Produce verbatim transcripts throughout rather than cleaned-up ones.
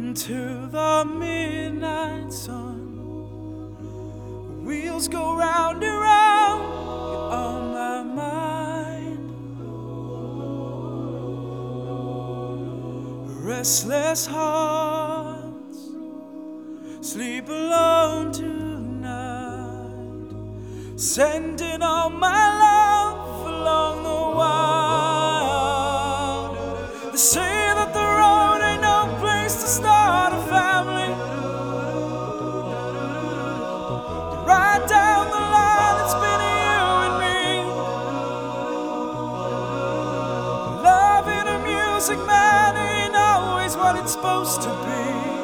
into the midnight sun. Wheels go round and round, you're on my mind. Restless hearts sleep alone tonight, sending all my love along the wild. They say that the road ain't no place to start a family. Right down the line, it's been you and me. Loving and music, man, ain't always what it's supposed to be.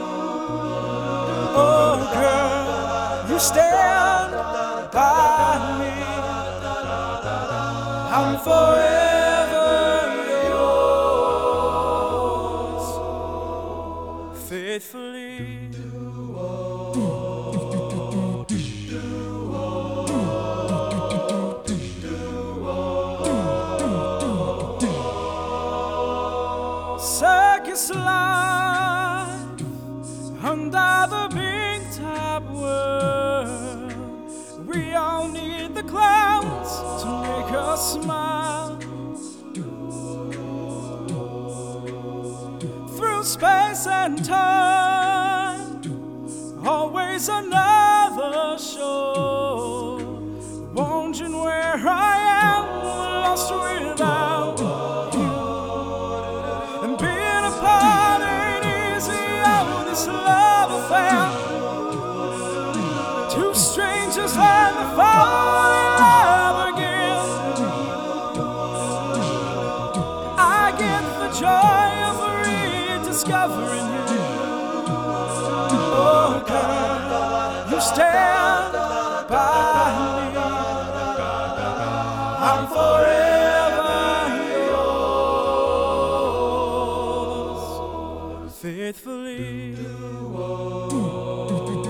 Oh, girl, you stand by me. I'm forever yours, faithfully. Circus life under the big top world. We all need the clouds to make us smile. Through space and time, always another shore. Wondering where I am, lost without you. And being apart ain't easy, oh, this love affair. Two strangers learn to fall in love again. I get the joy of rediscovering you. Oh, girl, you stand by me. I'm forever yours, faithfully.